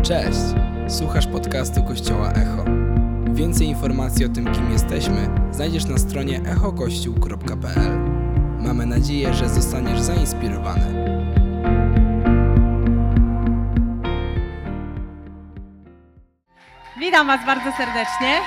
Cześć! Słuchasz podcastu Kościoła Echo. Więcej informacji o tym, kim jesteśmy, znajdziesz na stronie echokościół.pl. Mamy nadzieję, że zostaniesz zainspirowany. Witam Was bardzo serdecznie.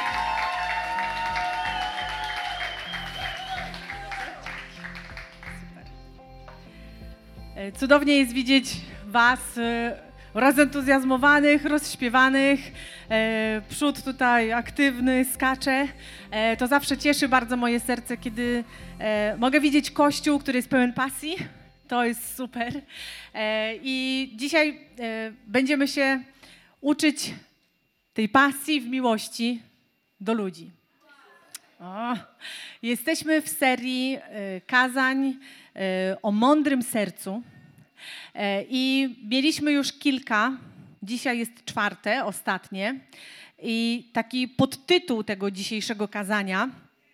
Cudownie jest widzieć Was rozentuzjazmowanych, rozśpiewanych. Przód tutaj aktywny, skacze. To zawsze cieszy bardzo moje serce, kiedy mogę widzieć Kościół, który jest pełen pasji. To jest super. I dzisiaj będziemy się uczyć tej pasji w miłości do ludzi. Jesteśmy w serii kazań o mądrym sercu i mieliśmy już kilka, dzisiaj jest czwarte, ostatnie i taki podtytuł tego dzisiejszego kazania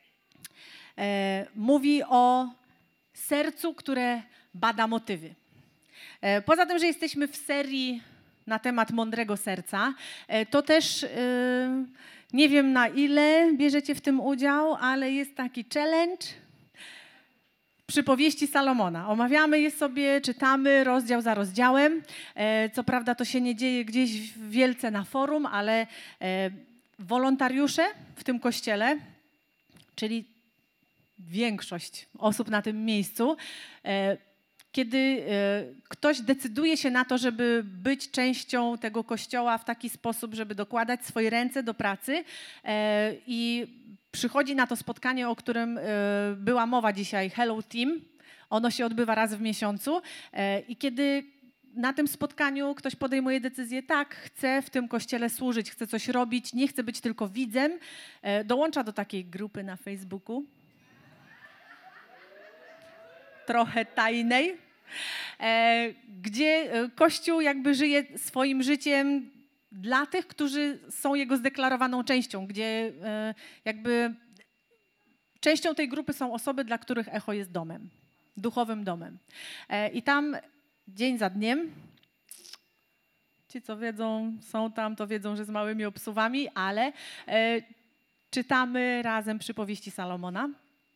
mówi o sercu, które bada motywy. Poza tym, że jesteśmy w serii na temat mądrego serca, to też nie wiem, na ile bierzecie w tym udział, ale jest taki challenge Przypowieści Salomona. Omawiamy je sobie, czytamy rozdział za rozdziałem. Co prawda to się nie dzieje gdzieś wielce na forum, ale wolontariusze w tym kościele, czyli większość osób na tym miejscu, kiedy ktoś decyduje się na to, żeby być częścią tego kościoła w taki sposób, żeby dokładać swoje ręce do pracy i przychodzi na to spotkanie, o którym była mowa dzisiaj, Hello Team. Ono się odbywa raz w miesiącu i kiedy na tym spotkaniu ktoś podejmuje decyzję, tak, chcę w tym kościele służyć, chcę coś robić, nie chcę być tylko widzem, dołącza do takiej grupy na Facebooku, trochę tajnej, gdzie Kościół jakby żyje swoim życiem dla tych, którzy są jego zdeklarowaną częścią, gdzie jakby częścią tej grupy są osoby, dla których Echo jest domem, duchowym domem. I tam dzień za dniem, ci co wiedzą, są tam, to wiedzą, że z małymi obsuwami, ale czytamy razem Przypowieści Salomona.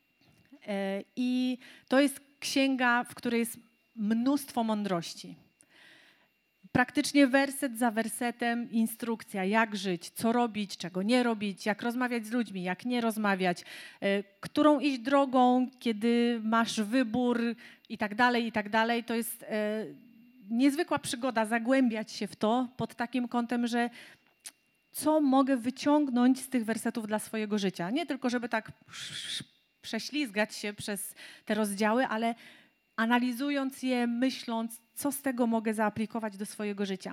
I to jest księga, w której jest mnóstwo mądrości. Praktycznie werset za wersetem instrukcja, jak żyć, co robić, czego nie robić, jak rozmawiać z ludźmi, jak nie rozmawiać, którą iść drogą, kiedy masz wybór i tak dalej, i tak dalej. To jest niezwykła przygoda zagłębiać się w to pod takim kątem, że co mogę wyciągnąć z tych wersetów dla swojego życia. Nie tylko, żeby tak prześlizgać się przez te rozdziały, ale analizując je, myśląc, co z tego mogę zaaplikować do swojego życia.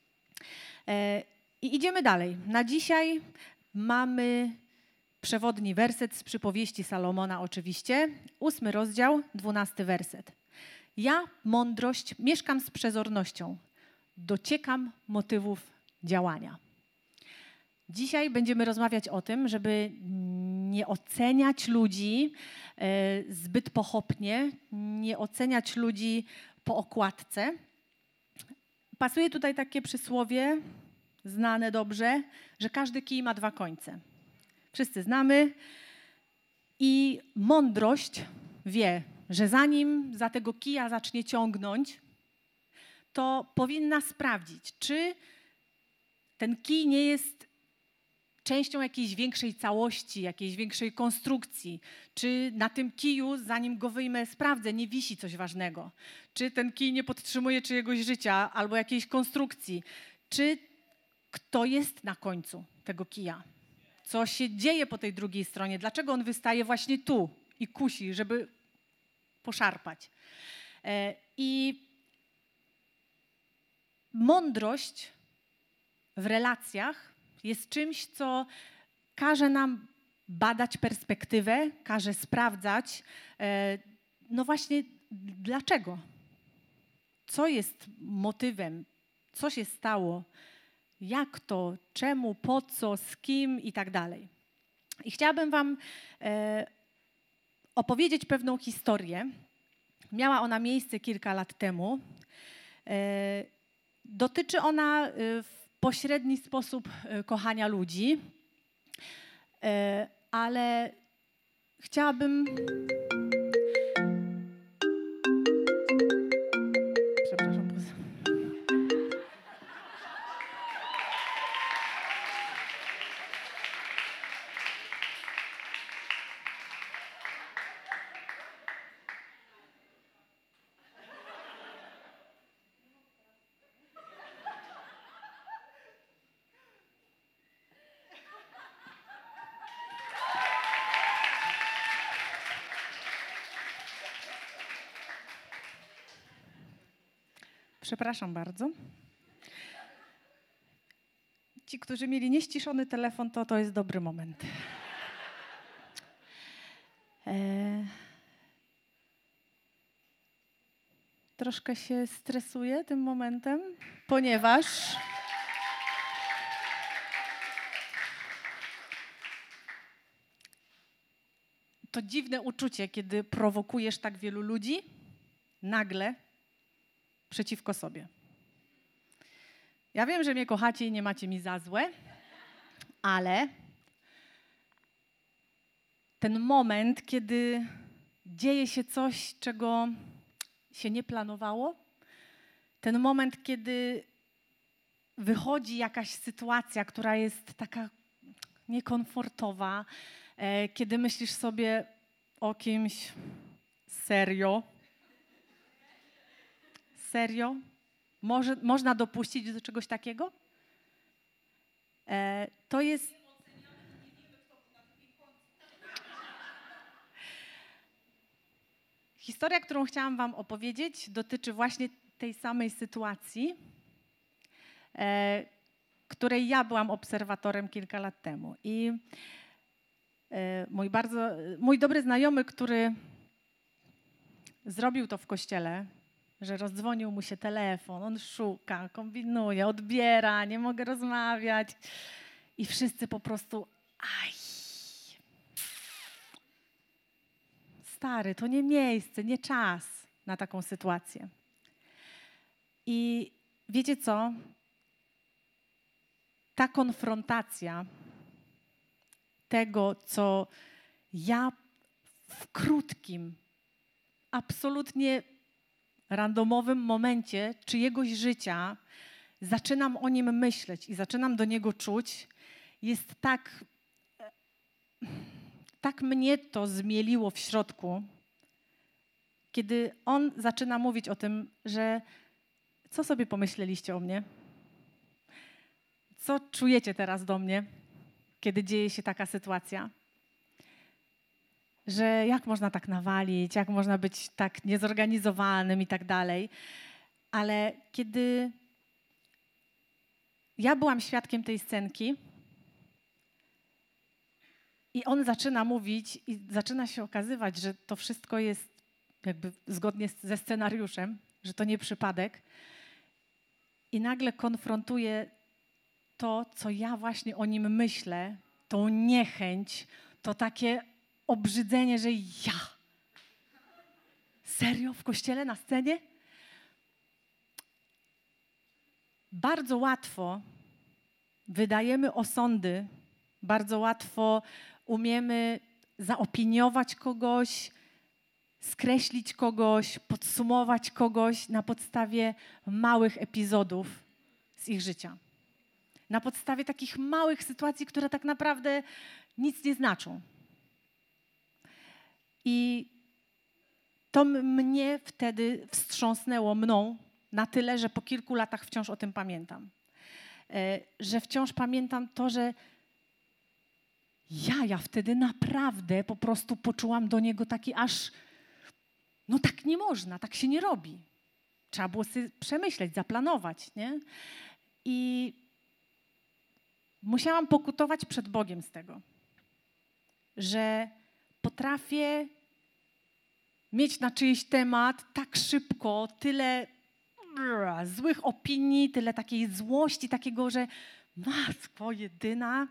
I idziemy dalej. Na dzisiaj mamy przewodni werset z Przypowieści Salomona oczywiście, 8 rozdział, 12 werset. Ja, mądrość, mieszkam z przezornością, dociekam motywów działania. Dzisiaj będziemy rozmawiać o tym, żeby nie oceniać ludzi zbyt pochopnie, nie oceniać ludzi po okładce. Pasuje tutaj takie przysłowie, znane dobrze, że każdy kij ma dwa końce. Wszyscy znamy i mądrość wie, że zanim za tego kija zacznie ciągnąć, to powinna sprawdzić, czy ten kij nie jest częścią jakiejś większej całości, jakiejś większej konstrukcji. Czy na tym kiju, zanim go wyjmę, sprawdzę, nie wisi coś ważnego. Czy ten kij nie podtrzymuje czyjegoś życia albo jakiejś konstrukcji. Czy kto jest na końcu tego kija. Co się dzieje po tej drugiej stronie. Dlaczego on wystaje właśnie tu i kusi, żeby poszarpać. I mądrość w relacjach jest czymś, co każe nam badać perspektywę, każe sprawdzać, no właśnie dlaczego, co jest motywem, co się stało, jak to, czemu, po co, z kim i tak dalej. I chciałabym wam opowiedzieć pewną historię. Miała ona miejsce kilka lat temu. Dotyczy ona pośredni sposób kochania ludzi, ale chciałabym... Przepraszam. Przepraszam bardzo. Ci, którzy mieli nieściszony telefon, to jest dobry moment. Troszkę się stresuję tym momentem, ponieważ to dziwne uczucie, kiedy prowokujesz tak wielu ludzi nagle przeciwko sobie. Ja wiem, że mnie kochacie i nie macie mi za złe, ale ten moment, kiedy dzieje się coś, czego się nie planowało, ten moment, kiedy wychodzi jakaś sytuacja, która jest taka niekomfortowa, kiedy myślisz sobie o kimś serio. Serio? Można dopuścić do czegoś takiego? To jest... Historia, którą chciałam wam opowiedzieć, dotyczy właśnie tej samej sytuacji, której ja byłam obserwatorem kilka lat temu. I mój dobry znajomy, który zrobił to w kościele, że rozdzwonił mu się telefon, on szuka, kombinuje, odbiera, nie mogę rozmawiać. I wszyscy po prostu, stary, to nie miejsce, nie czas na taką sytuację. I wiecie co? Ta konfrontacja tego, co ja w krótkim, absolutnie randomowym momencie czyjegoś życia zaczynam o nim myśleć i zaczynam do niego czuć, jest tak mnie to zmieliło w środku, kiedy on zaczyna mówić o tym, że co sobie pomyśleliście o mnie? Co czujecie teraz do mnie, kiedy dzieje się taka sytuacja? Że jak można tak nawalić, jak można być tak niezorganizowanym i tak dalej. Ale kiedy ja byłam świadkiem tej scenki i on zaczyna mówić i zaczyna się okazywać, że to wszystko jest jakby zgodnie ze scenariuszem, że to nie przypadek i nagle konfrontuje to, co ja właśnie o nim myślę, tą niechęć, to takie obrzydzenie, że ja. Serio? W kościele, na scenie? Bardzo łatwo wydajemy osądy, bardzo łatwo umiemy zaopiniować kogoś, skreślić kogoś, podsumować kogoś na podstawie małych epizodów z ich życia. Na podstawie takich małych sytuacji, które tak naprawdę nic nie znaczą. I to mnie wtedy wstrząsnęło mną na tyle, że po kilku latach wciąż o tym pamiętam. Że wciąż pamiętam to, że ja wtedy naprawdę po prostu poczułam do niego taki aż, no tak nie można, tak się nie robi. Trzeba było sobie przemyśleć, zaplanować, nie? I musiałam pokutować przed Bogiem z tego, że potrafię mieć na czyjś temat tak szybko tyle złych opinii, tyle takiej złości, takiego, że matko jedyna.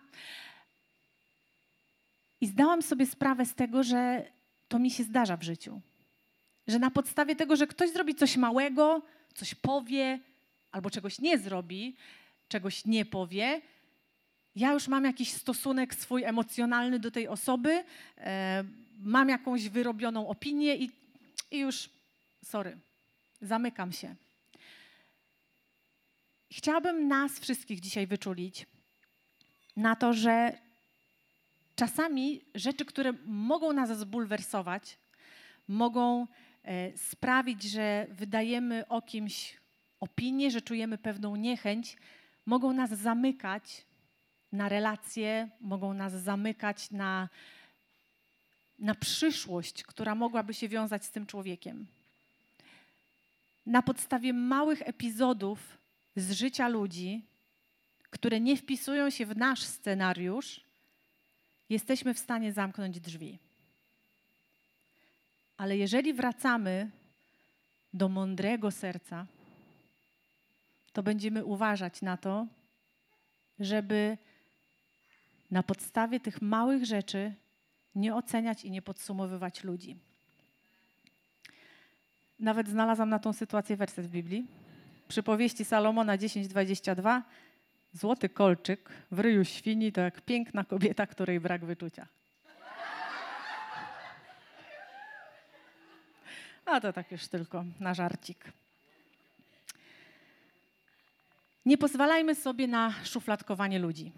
I zdałam sobie sprawę z tego, że to mi się zdarza w życiu. Że na podstawie tego, że ktoś zrobi coś małego, coś powie albo czegoś nie zrobi, czegoś nie powie, ja już mam jakiś stosunek swój emocjonalny do tej osoby, mam jakąś wyrobioną opinię i już, zamykam się. Chciałabym nas wszystkich dzisiaj wyczulić na to, że czasami rzeczy, które mogą nas zbulwersować, mogą sprawić, że wydajemy o kimś opinię, że czujemy pewną niechęć, mogą nas zamykać na relacje, mogą nas zamykać na przyszłość, która mogłaby się wiązać z tym człowiekiem. Na podstawie małych epizodów z życia ludzi, które nie wpisują się w nasz scenariusz, jesteśmy w stanie zamknąć drzwi. Ale jeżeli wracamy do mądrego serca, to będziemy uważać na to, żeby na podstawie tych małych rzeczy nie oceniać i nie podsumowywać ludzi. Nawet znalazłam na tą sytuację werset w Biblii. Przypowieści Salomona 10:22. Złoty kolczyk w ryju świni to jak piękna kobieta, której brak wyczucia. A to tak już tylko na żarcik. Nie pozwalajmy sobie na szufladkowanie ludzi.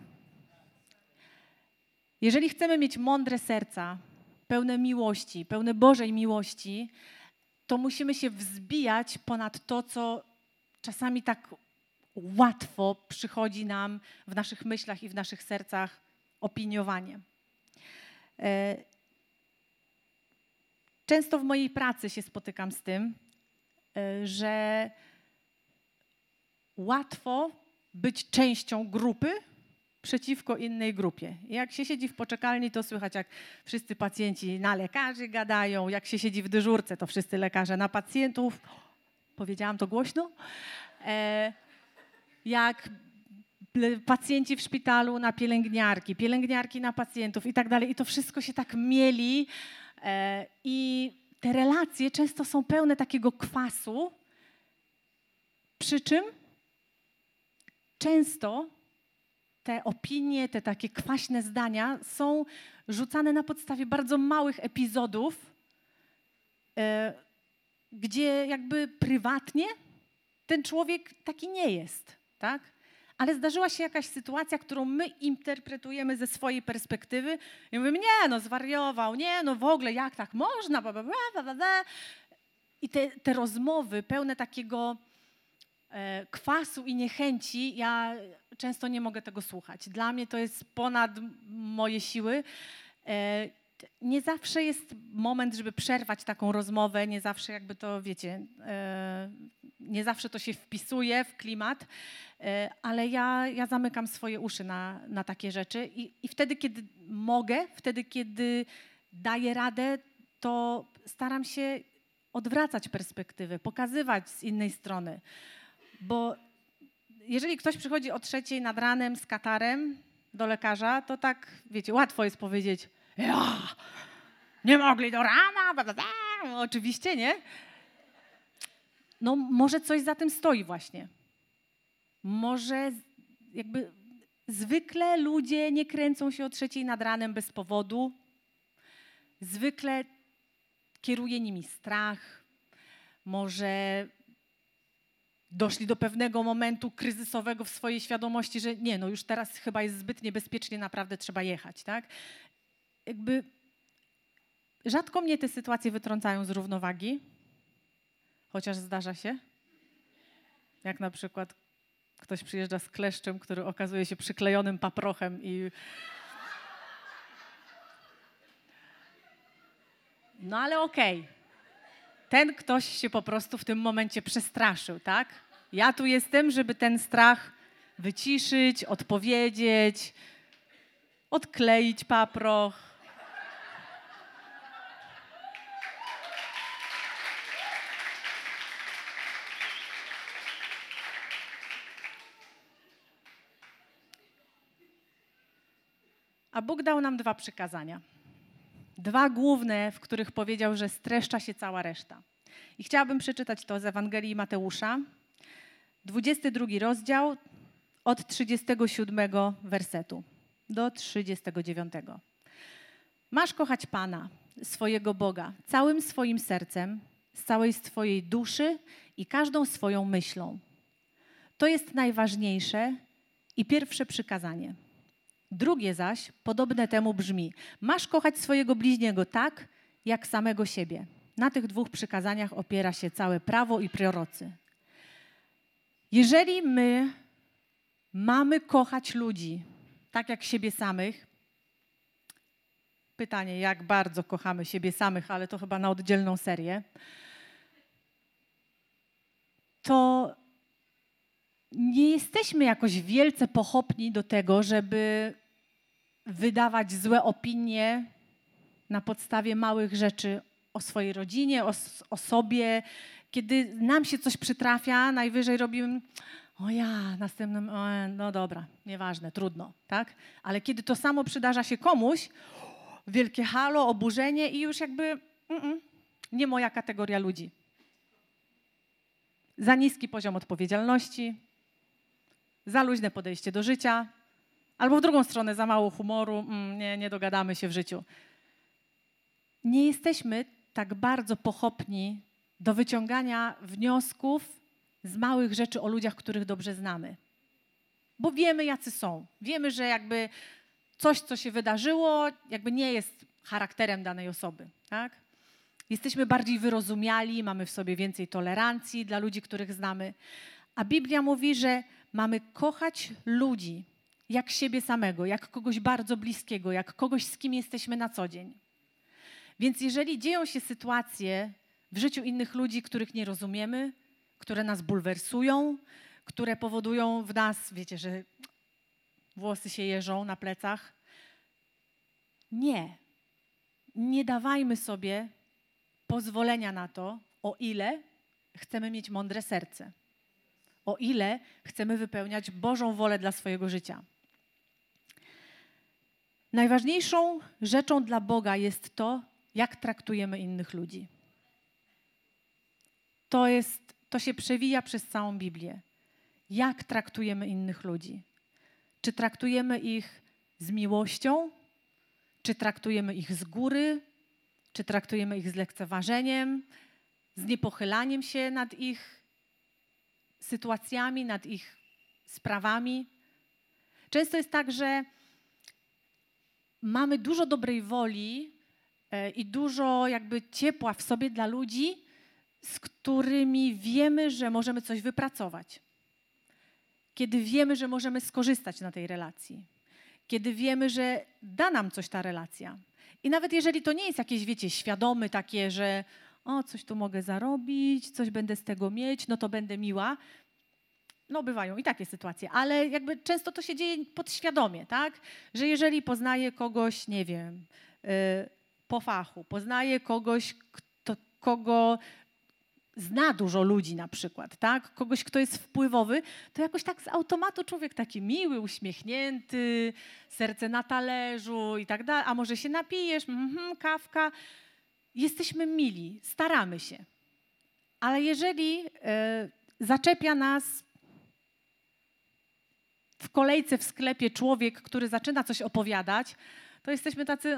Jeżeli chcemy mieć mądre serca, pełne miłości, pełne Bożej miłości, to musimy się wzbijać ponad to, co czasami tak łatwo przychodzi nam w naszych myślach i w naszych sercach opiniowanie. Często w mojej pracy się spotykam z tym, że łatwo być częścią grupy przeciwko innej grupie. Jak się siedzi w poczekalni, to słychać, jak wszyscy pacjenci na lekarzy gadają, jak się siedzi w dyżurce, to wszyscy lekarze na pacjentów. Powiedziałam to głośno? Jak pacjenci w szpitalu na pielęgniarki, pielęgniarki na pacjentów i tak dalej. I to wszystko się tak mieli i te relacje często są pełne takiego kwasu, przy czym często te opinie, te takie kwaśne zdania są rzucane na podstawie bardzo małych epizodów, gdzie jakby prywatnie ten człowiek taki nie jest, tak? Ale zdarzyła się jakaś sytuacja, którą my interpretujemy ze swojej perspektywy i mówimy, nie no, zwariował, nie no, w ogóle jak tak można, bla, bla, bla, bla, bla. I te rozmowy pełne takiego kwasu i niechęci, ja często nie mogę tego słuchać. Dla mnie to jest ponad moje siły. Nie zawsze jest moment, żeby przerwać taką rozmowę, nie zawsze jakby to, wiecie, nie zawsze to się wpisuje w klimat, ale ja zamykam swoje uszy na takie rzeczy i wtedy, kiedy mogę, wtedy, kiedy daję radę, to staram się odwracać perspektywę, pokazywać z innej strony. Bo jeżeli ktoś przychodzi o 3:00 nad ranem z katarem do lekarza, to tak, wiecie, łatwo jest powiedzieć, ja, nie mogli do rana, bla, bla, bla. Oczywiście, nie? No może coś za tym stoi właśnie. Może jakby zwykle ludzie nie kręcą się o 3:00 nad ranem bez powodu. Zwykle kieruje nimi strach. Może doszli do pewnego momentu kryzysowego w swojej świadomości, że nie, no już teraz chyba jest zbyt niebezpiecznie, naprawdę trzeba jechać, tak? Jakby rzadko mnie te sytuacje wytrącają z równowagi, chociaż zdarza się. Jak na przykład ktoś przyjeżdża z kleszczem, który okazuje się przyklejonym paprochem i... No ale okej. Ten ktoś się po prostu w tym momencie przestraszył, tak? Ja tu jestem, żeby ten strach wyciszyć, odpowiedzieć, odkleić paproch. A Bóg dał nam 2 przykazania. 2 główne, w których powiedział, że streszcza się cała reszta. I chciałabym przeczytać to z Ewangelii Mateusza, 22 rozdział, od 37 wersetu do 39. Masz kochać Pana, swojego Boga, całym swoim sercem, z całej swojej duszy i każdą swoją myślą. To jest najważniejsze i pierwsze przykazanie. Drugie zaś, podobne temu brzmi: masz kochać swojego bliźniego tak, jak samego siebie. Na tych dwóch przykazaniach opiera się całe prawo i prorocy. Jeżeli my mamy kochać ludzi tak jak siebie samych, pytanie, jak bardzo kochamy siebie samych, ale to chyba na oddzielną serię, to nie jesteśmy jakoś wielce pochopni do tego, żeby wydawać złe opinie na podstawie małych rzeczy o swojej rodzinie, o sobie. Kiedy nam się coś przytrafia, najwyżej robimy: o ja, następnym, no dobra, nieważne, trudno, tak? Ale kiedy to samo przydarza się komuś, wielkie halo, oburzenie i już jakby nie moja kategoria ludzi. Za niski poziom odpowiedzialności, za luźne podejście do życia, albo w drugą stronę za mało humoru, nie dogadamy się w życiu. Nie jesteśmy tak bardzo pochopni do wyciągania wniosków z małych rzeczy o ludziach, których dobrze znamy. Bo wiemy, jacy są. Wiemy, że jakby coś, co się wydarzyło, jakby nie jest charakterem danej osoby, tak? Jesteśmy bardziej wyrozumiali, mamy w sobie więcej tolerancji dla ludzi, których znamy. A Biblia mówi, że mamy kochać ludzi jak siebie samego, jak kogoś bardzo bliskiego, jak kogoś, z kim jesteśmy na co dzień. Więc jeżeli dzieją się sytuacje w życiu innych ludzi, których nie rozumiemy, które nas bulwersują, które powodują w nas, wiecie, że włosy się jeżą na plecach, nie dawajmy sobie pozwolenia na to, o ile chcemy mieć mądre serce, o ile chcemy wypełniać Bożą wolę dla swojego życia. Najważniejszą rzeczą dla Boga jest to, jak traktujemy innych ludzi. To się przewija przez całą Biblię. Jak traktujemy innych ludzi? Czy traktujemy ich z miłością? Czy traktujemy ich z góry? Czy traktujemy ich z lekceważeniem? Z niepochylaniem się nad ich sytuacjami, nad ich sprawami? Często jest tak, że mamy dużo dobrej woli i dużo jakby ciepła w sobie dla ludzi, z którymi wiemy, że możemy coś wypracować. Kiedy wiemy, że możemy skorzystać na tej relacji. Kiedy wiemy, że da nam coś ta relacja. I nawet jeżeli to nie jest jakieś, wiecie, świadome takie, że coś tu mogę zarobić, coś będę z tego mieć, no to będę miła. No bywają i takie sytuacje, ale jakby często to się dzieje podświadomie, tak? Że jeżeli poznaję kogoś, nie wiem, po fachu, poznaję kogoś, kogo zna dużo ludzi na przykład, tak? Kogoś, kto jest wpływowy, to jakoś tak z automatu człowiek taki miły, uśmiechnięty, serce na talerzu i tak dalej, a może się napijesz, kawka. Jesteśmy mili, staramy się. Ale jeżeli zaczepia nas w kolejce w sklepie człowiek, który zaczyna coś opowiadać, to jesteśmy tacy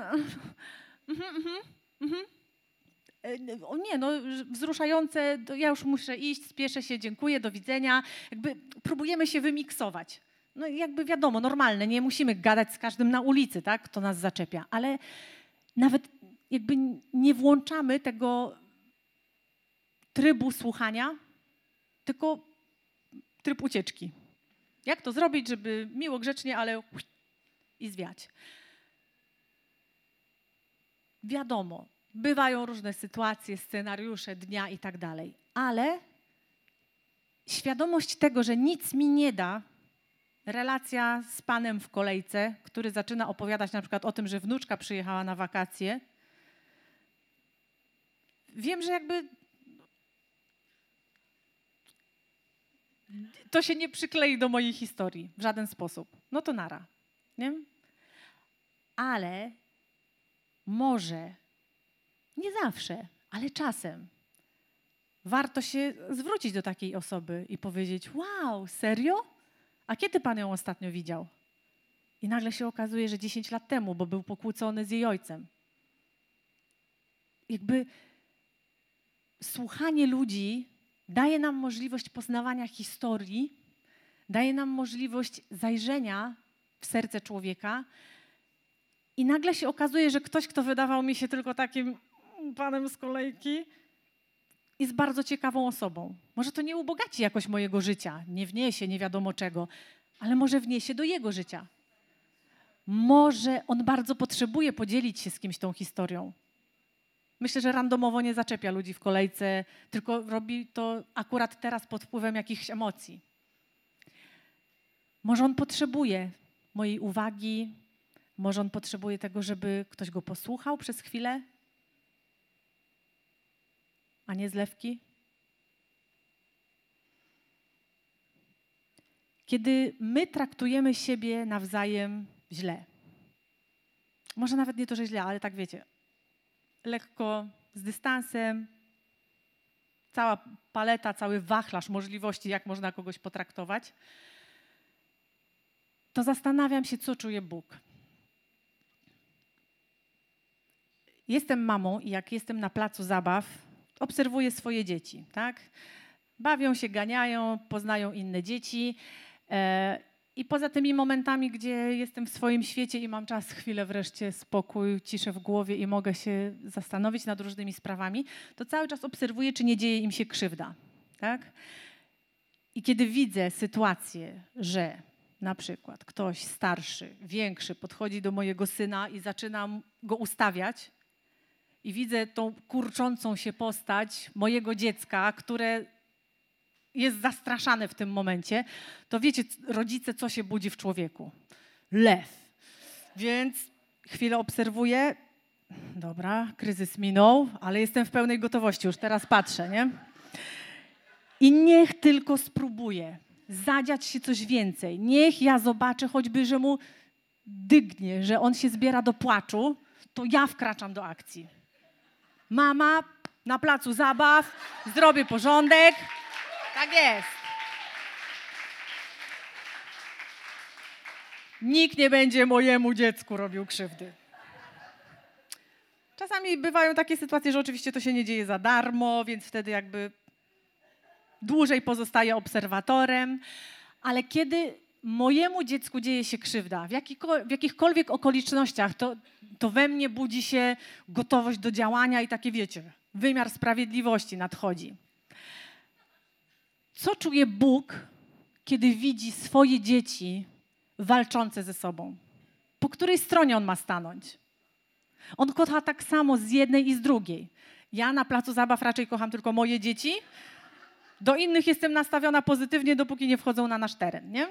o nie, no wzruszające, ja już muszę iść, spieszę się, dziękuję, do widzenia. Jakby próbujemy się wymiksować. No jakby wiadomo, normalne, nie musimy gadać z każdym na ulicy, tak, kto nas zaczepia, ale nawet jakby nie włączamy tego trybu słuchania, tylko tryb ucieczki. Jak to zrobić, żeby miło, grzecznie, ale i zwiać. Wiadomo, bywają różne sytuacje, scenariusze dnia i tak dalej, ale świadomość tego, że nic mi nie da relacja z panem w kolejce, który zaczyna opowiadać na przykład o tym, że wnuczka przyjechała na wakacje, wiem, że jakby to się nie przyklei do mojej historii w żaden sposób. No to nara, nie? Ale może, nie zawsze, ale czasem warto się zwrócić do takiej osoby i powiedzieć: wow, serio? A kiedy Pan ją ostatnio widział? I nagle się okazuje, że 10 lat temu, bo był pokłócony z jej ojcem. Jakby słuchanie ludzi daje nam możliwość poznawania historii, daje nam możliwość zajrzenia w serce człowieka i nagle się okazuje, że ktoś, kto wydawał mi się tylko takim panem z kolejki, jest bardzo ciekawą osobą. Może to nie ubogaci jakoś mojego życia, nie wniesie nie wiadomo czego, ale może wniesie do jego życia. Może on bardzo potrzebuje podzielić się z kimś tą historią. Myślę, że randomowo nie zaczepia ludzi w kolejce, tylko robi to akurat teraz pod wpływem jakichś emocji. Może on potrzebuje mojej uwagi, może on potrzebuje tego, żeby ktoś go posłuchał przez chwilę, a nie zlewki. Kiedy my traktujemy siebie nawzajem źle, może nawet nie to, że źle, ale tak wiecie, lekko, z dystansem, cała paleta, cały wachlarz możliwości, jak można kogoś potraktować, to zastanawiam się, co czuje Bóg. Jestem mamą i jak jestem na placu zabaw, obserwuję swoje dzieci, tak? Bawią się, ganiają, poznają inne dzieci i poza tymi momentami, gdzie jestem w swoim świecie i mam czas, chwilę wreszcie spokój, ciszę w głowie i mogę się zastanowić nad różnymi sprawami, to cały czas obserwuję, czy nie dzieje im się krzywda, tak? I kiedy widzę sytuację, że na przykład ktoś starszy, większy podchodzi do mojego syna i zaczyna go ustawiać i widzę tą kurczącą się postać mojego dziecka, które jest zastraszane w tym momencie, to wiecie, rodzice, co się budzi w człowieku? Lew. Więc chwilę obserwuję. Dobra, kryzys minął, ale jestem w pełnej gotowości, już teraz patrzę, nie? I niech tylko spróbuję zadziać się coś więcej. Niech ja zobaczę choćby, że mu dygnie, że on się zbiera do płaczu, to ja wkraczam do akcji. Mama na placu zabaw, zrobię porządek. Tak jest. Nikt nie będzie mojemu dziecku robił krzywdy. Czasami bywają takie sytuacje, że oczywiście to się nie dzieje za darmo, więc wtedy jakby dłużej pozostaję obserwatorem, ale kiedy mojemu dziecku dzieje się krzywda, w jakichkolwiek okolicznościach, to we mnie budzi się gotowość do działania i takie, wiecie, wymiar sprawiedliwości nadchodzi. Co czuje Bóg, kiedy widzi swoje dzieci walczące ze sobą? Po której stronie on ma stanąć? On kocha tak samo z jednej i z drugiej. Ja na placu zabaw raczej kocham tylko moje dzieci. Do innych jestem nastawiona pozytywnie, dopóki nie wchodzą na nasz teren, nie?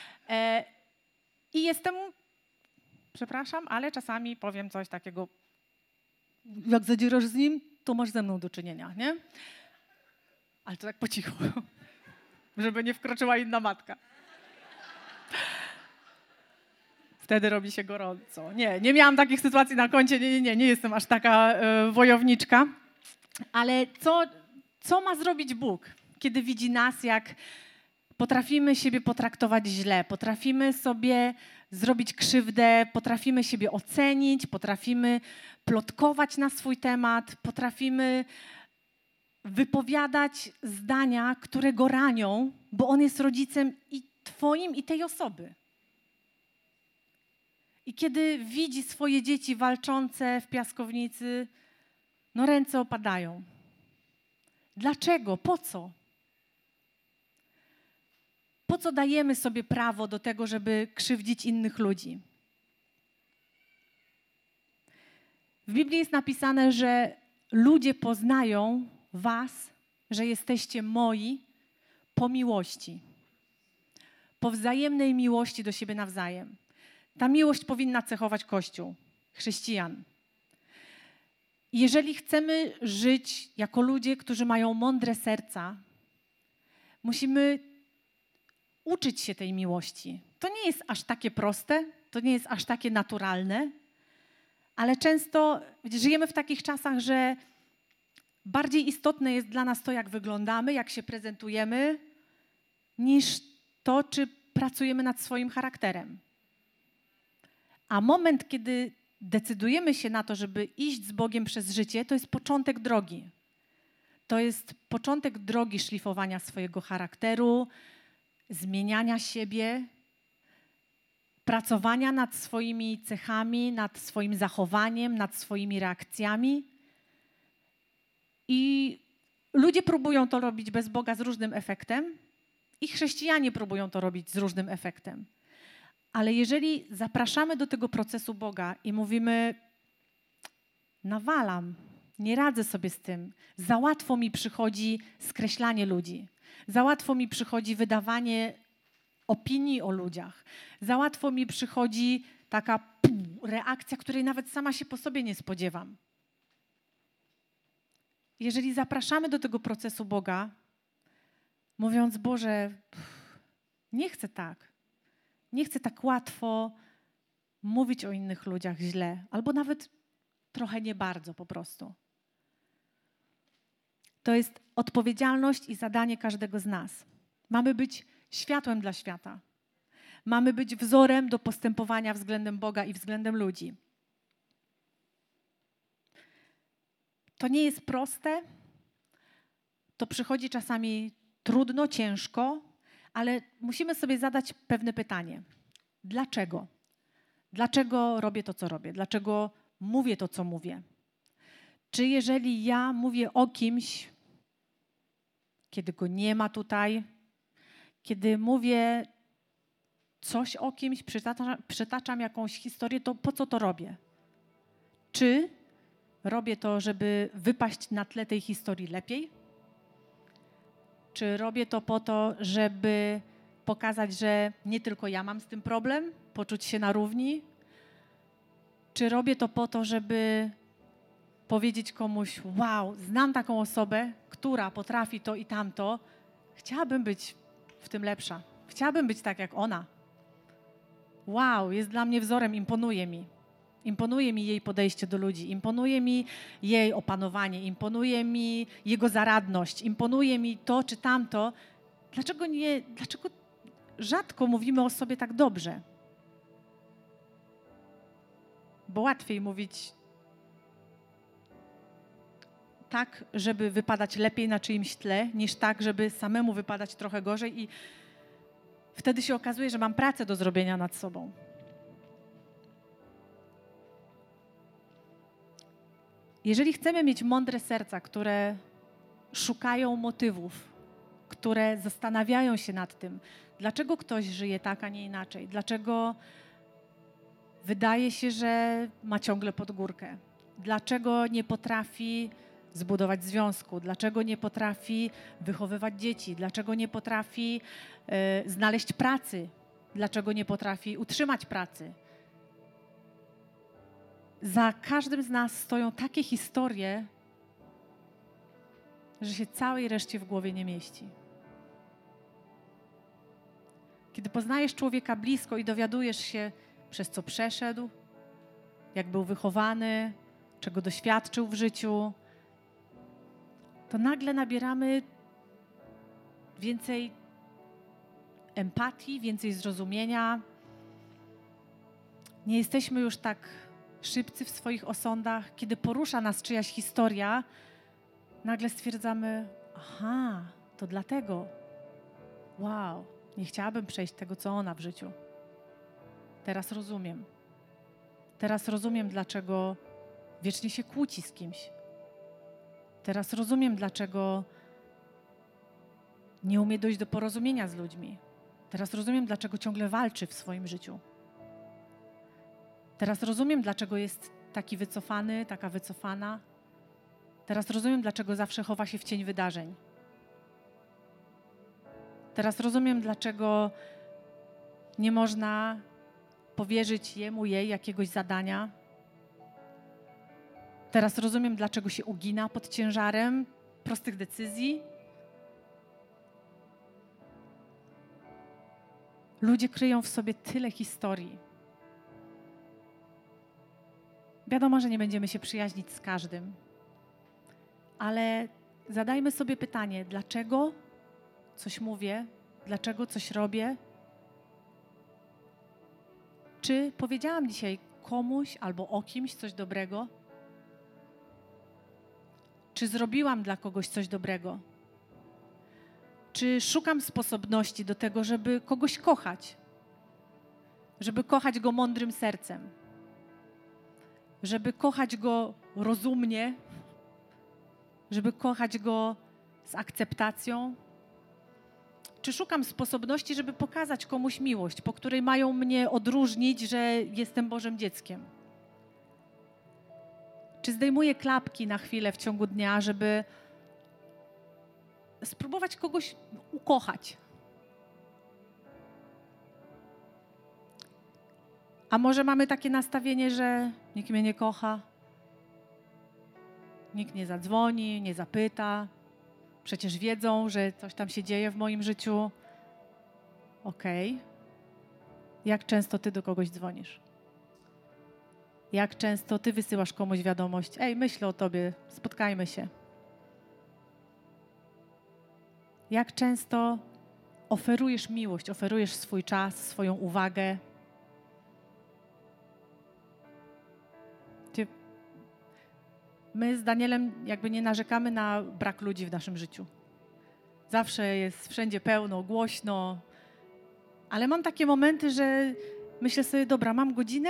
I jestem, przepraszam, ale czasami powiem coś takiego, jak zadzierasz z nim, to masz ze mną do czynienia, nie? Ale to tak po cichu, żeby nie wkroczyła inna matka. Wtedy robi się gorąco. Nie miałam takich sytuacji na koncie, nie jestem aż taka wojowniczka. Ale co ma zrobić Bóg, kiedy widzi nas, jak potrafimy siebie potraktować źle, potrafimy sobie zrobić krzywdę, potrafimy siebie ocenić, potrafimy plotkować na swój temat, potrafimy wypowiadać zdania, które go ranią, bo on jest rodzicem i twoim, i tej osoby. I kiedy widzi swoje dzieci walczące w piaskownicy, no ręce opadają. Dlaczego? Po co? Po co dajemy sobie prawo do tego, żeby krzywdzić innych ludzi? W Biblii jest napisane, że ludzie poznają was, że jesteście moi po miłości. Po wzajemnej miłości do siebie nawzajem. Ta miłość powinna cechować Kościół, chrześcijan. Jeżeli chcemy żyć jako ludzie, którzy mają mądre serca, musimy uczyć się tej miłości. To nie jest aż takie proste, to nie jest aż takie naturalne, ale często żyjemy w takich czasach, że bardziej istotne jest dla nas to, jak wyglądamy, jak się prezentujemy, niż to, czy pracujemy nad swoim charakterem. A moment, kiedy decydujemy się na to, żeby iść z Bogiem przez życie, to jest początek drogi. To jest początek drogi szlifowania swojego charakteru, zmieniania siebie, pracowania nad swoimi cechami, nad swoim zachowaniem, nad swoimi reakcjami. I ludzie próbują to robić bez Boga z różnym efektem i chrześcijanie próbują to robić z różnym efektem. Ale jeżeli zapraszamy do tego procesu Boga i mówimy, nawalam, nie radzę sobie z tym, za łatwo mi przychodzi skreślanie ludzi, za łatwo mi przychodzi wydawanie opinii o ludziach, za łatwo mi przychodzi taka reakcja, której nawet sama się po sobie nie spodziewam. Jeżeli zapraszamy do tego procesu Boga, mówiąc, Boże, nie chcę tak łatwo mówić o innych ludziach źle, albo nawet trochę nie bardzo po prostu. To jest odpowiedzialność i zadanie każdego z nas. Mamy być światłem dla świata. Mamy być wzorem do postępowania względem Boga i względem ludzi. To nie jest proste, to przychodzi czasami trudno, ciężko, ale musimy sobie zadać pewne pytanie. Dlaczego? Dlaczego robię to, co robię? Dlaczego mówię to, co mówię? Czy jeżeli ja mówię o kimś, kiedy go nie ma tutaj, kiedy mówię coś o kimś, przytaczam jakąś historię, to po co to robię? Czy robię to, żeby wypaść na tle tej historii lepiej? Czy robię to po to, żeby pokazać, że nie tylko ja mam z tym problem, poczuć się na równi? Czy robię to po to, żeby powiedzieć komuś, wow, znam taką osobę, która potrafi to i tamto, chciałabym być w tym lepsza, chciałabym być tak jak ona. Wow, jest dla mnie wzorem, imponuje mi. Imponuje mi jej podejście do ludzi, imponuje mi jej opanowanie, imponuje mi jego zaradność, imponuje mi to czy tamto. Dlaczego rzadko mówimy o sobie tak dobrze? Bo łatwiej mówić tak, żeby wypadać lepiej na czyimś tle, niż tak, żeby samemu wypadać trochę gorzej i wtedy się okazuje, że mam pracę do zrobienia nad sobą. Jeżeli chcemy mieć mądre serca, które szukają motywów, które zastanawiają się nad tym, dlaczego ktoś żyje tak, a nie inaczej, dlaczego wydaje się, że ma ciągle pod górkę, dlaczego nie potrafi zbudować związku, dlaczego nie potrafi wychowywać dzieci, dlaczego nie potrafi znaleźć pracy, dlaczego nie potrafi utrzymać pracy. Za każdym z nas stoją takie historie, że się całej reszcie w głowie nie mieści. Kiedy poznajesz człowieka blisko i dowiadujesz się, przez co przeszedł, jak był wychowany, czego doświadczył w życiu, to nagle nabieramy więcej empatii, więcej zrozumienia. Nie jesteśmy już tak szybcy w swoich osądach. Kiedy porusza nas czyjaś historia, nagle stwierdzamy, aha, to dlatego. Wow, nie chciałabym przejść tego, co ona w życiu. Teraz rozumiem. Teraz rozumiem, dlaczego wiecznie się kłóci z kimś. Teraz rozumiem, dlaczego nie umie dojść do porozumienia z ludźmi. Teraz rozumiem, dlaczego ciągle walczy w swoim życiu. Teraz rozumiem, dlaczego jest taki wycofany, taka wycofana. Teraz rozumiem, dlaczego zawsze chowa się w cień wydarzeń. Teraz rozumiem, dlaczego nie można powierzyć jej jakiegoś zadania. Teraz rozumiem, dlaczego się ugina pod ciężarem prostych decyzji. Ludzie kryją w sobie tyle historii. Wiadomo, że nie będziemy się przyjaźnić z każdym, ale zadajmy sobie pytanie, dlaczego coś mówię, dlaczego coś robię, Czy powiedziałam dzisiaj komuś albo o kimś coś dobrego? Czy zrobiłam dla kogoś coś dobrego? Czy szukam sposobności do tego, żeby kogoś kochać? Żeby kochać go mądrym sercem? Żeby kochać go rozumnie? Żeby kochać go z akceptacją? Czy szukam sposobności, żeby pokazać komuś miłość, po której mają mnie odróżnić, że jestem Bożym dzieckiem? Czy zdejmuję klapki na chwilę w ciągu dnia, żeby spróbować kogoś ukochać? A może mamy takie nastawienie, że nikt mnie nie kocha, nikt nie zadzwoni, nie zapyta, przecież wiedzą, że coś tam się dzieje w moim życiu. Okej. Jak często ty do kogoś dzwonisz? Jak często ty wysyłasz komuś wiadomość: ej, myślę o tobie, spotkajmy się. Jak często oferujesz miłość, oferujesz swój czas, swoją uwagę? My z Danielem jakby nie narzekamy na brak ludzi w naszym życiu. Zawsze jest wszędzie pełno, głośno, ale mam takie momenty, że myślę sobie, dobra, mam godzinę,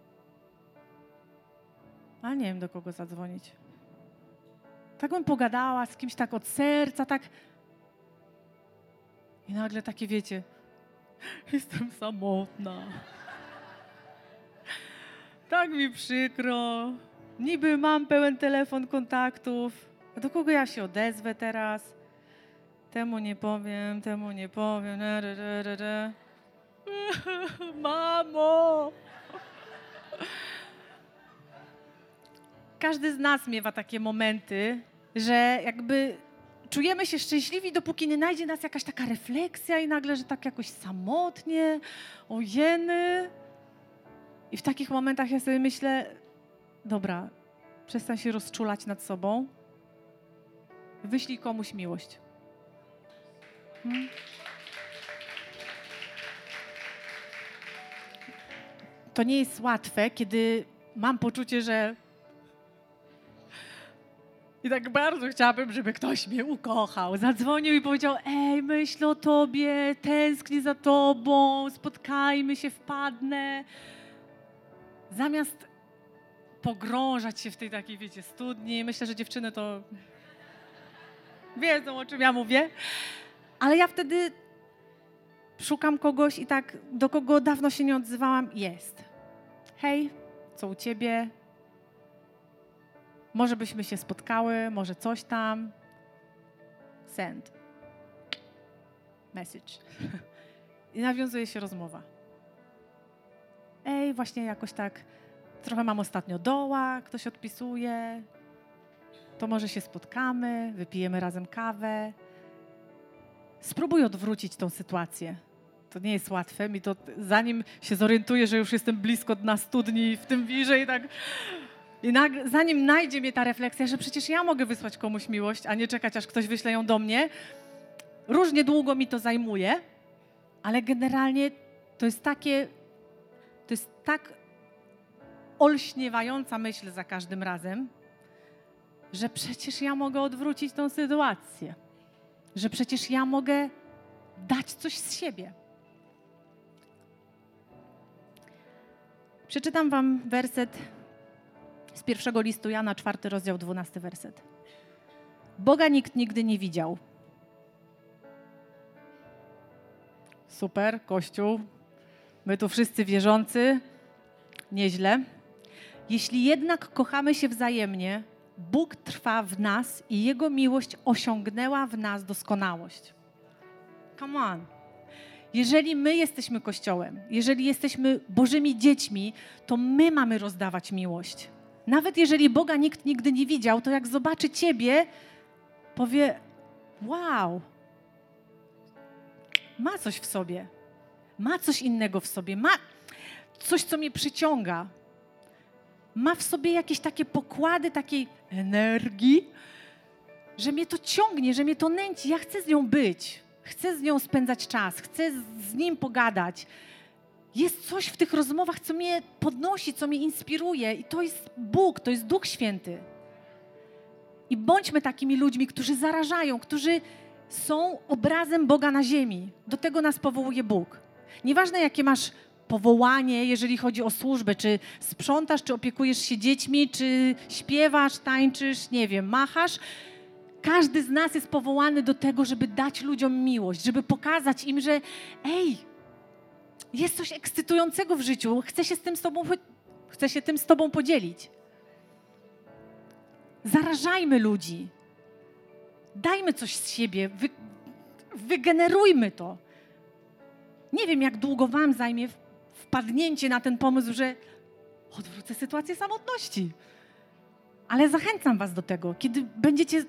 ale nie wiem, do kogo zadzwonić. Tak bym pogadała z kimś tak od serca, tak. I nagle takie, wiecie, jestem samotna. Tak mi przykro. Niby mam pełen telefon kontaktów. A do kogo ja się odezwę teraz? Temu nie powiem, temu nie powiem. Mamo! Każdy z nas miewa takie momenty, że jakby czujemy się szczęśliwi, dopóki nie najdzie nas jakaś taka refleksja i nagle, że tak jakoś samotnie, ojeny. I w takich momentach ja sobie myślę, dobra, przestań się rozczulać nad sobą, wyślij komuś miłość. To nie jest łatwe, kiedy mam poczucie, że i tak bardzo chciałabym, żeby ktoś mnie ukochał. Zadzwonił i powiedział: ej, myślę o tobie, tęsknię za tobą, spotkajmy się, wpadnę. Zamiast pogrążać się w tej takiej, wiecie, studni. Myślę, że dziewczyny to wiedzą, o czym ja mówię. Ale ja wtedy szukam kogoś i tak, do kogo dawno się nie odzywałam, jest. Hej, co u ciebie? Może byśmy się spotkały, może coś tam. Send. Message. I nawiązuje się rozmowa. Ej, właśnie jakoś tak trochę mam ostatnio doła, ktoś odpisuje. To może się spotkamy, wypijemy razem kawę. Spróbuj odwrócić tą sytuację. To nie jest łatwe. Mi to, zanim się zorientuję, że już jestem blisko dna studni w tym wirze i tak. I zanim najdzie mnie ta refleksja, że przecież ja mogę wysłać komuś miłość, a nie czekać, aż ktoś wyśle ją do mnie. Różnie długo mi to zajmuje, ale generalnie to jest tak olśniewająca myśl za każdym razem, że przecież ja mogę odwrócić tą sytuację. Że przecież ja mogę dać coś z siebie. Przeczytam wam werset z 1 listu Jana, 4 rozdział, 12 werset. Boga nikt nigdy nie widział. Super, Kościół. My tu wszyscy wierzący. Nieźle. Jeśli jednak kochamy się wzajemnie, Bóg trwa w nas i Jego miłość osiągnęła w nas doskonałość. Come on. Jeżeli my jesteśmy Kościołem, jeżeli jesteśmy Bożymi dziećmi, to my mamy rozdawać miłość. Nawet jeżeli Boga nikt nigdy nie widział, to jak zobaczy ciebie, powie: wow, ma coś w sobie, ma coś innego w sobie, ma coś, co mnie przyciąga. Ma w sobie jakieś takie pokłady takiej energii, że mnie to ciągnie, że mnie to nęci. Ja chcę z nią być, chcę z nią spędzać czas, chcę z nim pogadać. Jest coś w tych rozmowach, co mnie podnosi, co mnie inspiruje i to jest Bóg, to jest Duch Święty. I bądźmy takimi ludźmi, którzy zarażają, którzy są obrazem Boga na ziemi. Do tego nas powołuje Bóg. Nieważne, jakie masz powołanie, jeżeli chodzi o służbę, czy sprzątasz, czy opiekujesz się dziećmi, czy śpiewasz, tańczysz, nie wiem, machasz. Każdy z nas jest powołany do tego, żeby dać ludziom miłość, żeby pokazać im, że jest coś ekscytującego w życiu, chcę się tym z Tobą podzielić. Zarażajmy ludzi. Dajmy coś z siebie, wygenerujmy to. Nie wiem, jak długo wam zajmie wpadnięcie na ten pomysł, że odwrócę sytuację samotności. Ale zachęcam was do tego, kiedy będziecie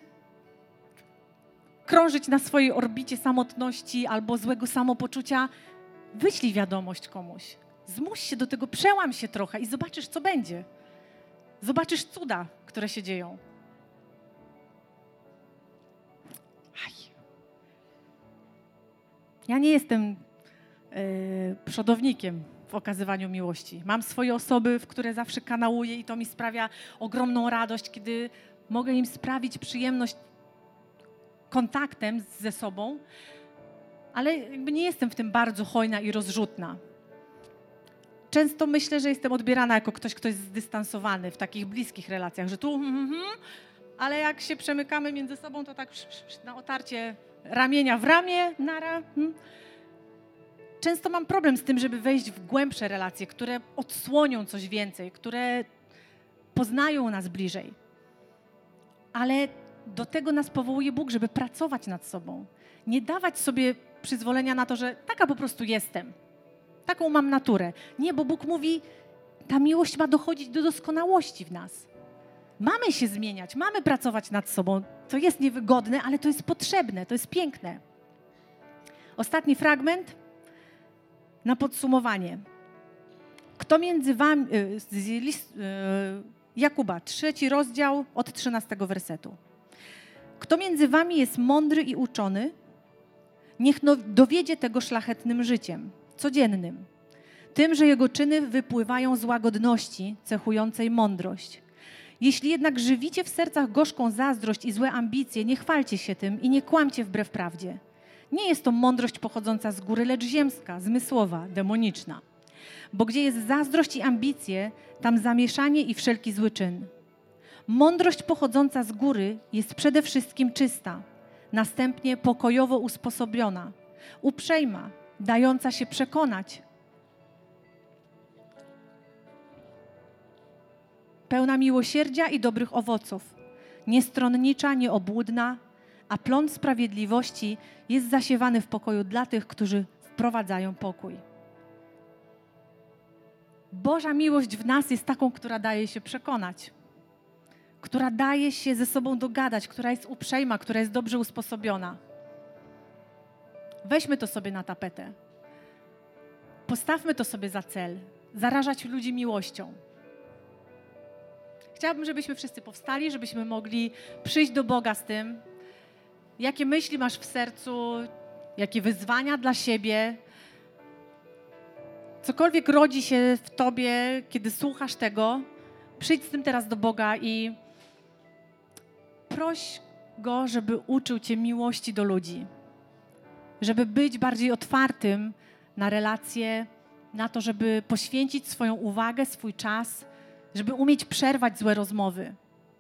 krążyć na swojej orbicie samotności albo złego samopoczucia, wyślij wiadomość komuś. Zmuś się do tego, przełam się trochę i zobaczysz, co będzie. Zobaczysz cuda, które się dzieją. Ja nie jestem przodownikiem w okazywaniu miłości. Mam swoje osoby, w które zawsze kanałuję i to mi sprawia ogromną radość, kiedy mogę im sprawić przyjemność kontaktem ze sobą, ale jakby nie jestem w tym bardzo hojna i rozrzutna. Często myślę, że jestem odbierana jako ktoś, kto jest zdystansowany w takich bliskich relacjach, że tu, ale jak się przemykamy między sobą, to tak na otarcie ramienia w ramię, nara. Często mam problem z tym, żeby wejść w głębsze relacje, które odsłonią coś więcej, które poznają nas bliżej. Ale do tego nas powołuje Bóg, żeby pracować nad sobą. Nie dawać sobie przyzwolenia na to, że taka po prostu jestem. Taką mam naturę. Nie, bo Bóg mówi, ta miłość ma dochodzić do doskonałości w nas. Mamy się zmieniać, mamy pracować nad sobą. To jest niewygodne, ale to jest potrzebne, to jest piękne. Ostatni fragment na podsumowanie. Kto między wami, Jakuba, 3 rozdział od 13 wersetu. Kto między wami jest mądry i uczony, niech dowiedzie tego szlachetnym życiem, codziennym. Tym, że jego czyny wypływają z łagodności cechującej mądrość. Jeśli jednak żywicie w sercach gorzką zazdrość i złe ambicje, nie chwalcie się tym i nie kłamcie wbrew prawdzie. Nie jest to mądrość pochodząca z góry, lecz ziemska, zmysłowa, demoniczna. Bo gdzie jest zazdrość i ambicje, tam zamieszanie i wszelki zły czyn. Mądrość pochodząca z góry jest przede wszystkim czysta, następnie pokojowo usposobiona, uprzejma, dająca się przekonać, pełna miłosierdzia i dobrych owoców, niestronnicza, nieobłudna, a plon sprawiedliwości jest zasiewany w pokoju dla tych, którzy wprowadzają pokój. Boża miłość w nas jest taką, która daje się przekonać, która daje się ze sobą dogadać, która jest uprzejma, która jest dobrze usposobiona. Weźmy to sobie na tapetę. Postawmy to sobie za cel. Zarażać ludzi miłością. Chciałabym, żebyśmy wszyscy powstali, żebyśmy mogli przyjść do Boga z tym, jakie myśli masz w sercu, jakie wyzwania dla siebie. Cokolwiek rodzi się w tobie, kiedy słuchasz tego, przyjdź z tym teraz do Boga i proś Go, żeby uczył cię miłości do ludzi. Żeby być bardziej otwartym na relacje, na to, żeby poświęcić swoją uwagę, swój czas, żeby umieć przerwać złe rozmowy.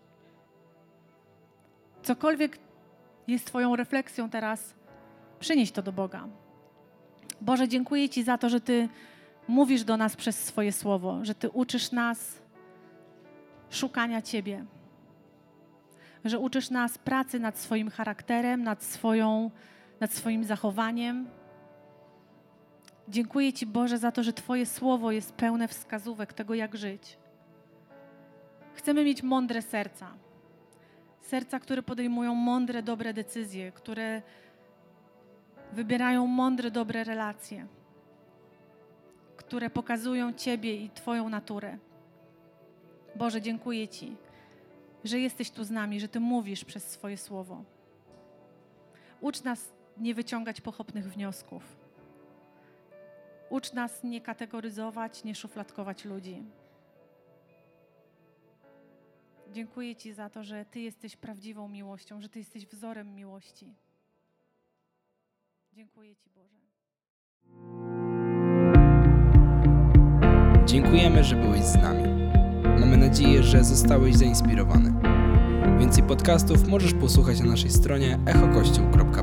Cokolwiek jest twoją refleksją teraz, przynieś to do Boga. Boże, dziękuję Ci za to, że Ty mówisz do nas przez swoje słowo, że Ty uczysz nas szukania Ciebie, że uczysz nas pracy nad swoim charakterem, nad swoim zachowaniem. Dziękuję Ci, Boże, za to, że Twoje słowo jest pełne wskazówek tego, jak żyć. Chcemy mieć mądre serca. Serca, które podejmują mądre, dobre decyzje, które wybierają mądre, dobre relacje, które pokazują Ciebie i Twoją naturę. Boże, dziękuję Ci, że jesteś tu z nami, że Ty mówisz przez swoje słowo. Ucz nas nie wyciągać pochopnych wniosków. Ucz nas nie kategoryzować, nie szufladkować ludzi. Dziękuję Ci za to, że Ty jesteś prawdziwą miłością, że Ty jesteś wzorem miłości. Dziękuję Ci, Boże. Dziękujemy, że byłeś z nami. Mamy nadzieję, że zostałeś zainspirowany. Więcej podcastów możesz posłuchać na naszej stronie echokościół.pl.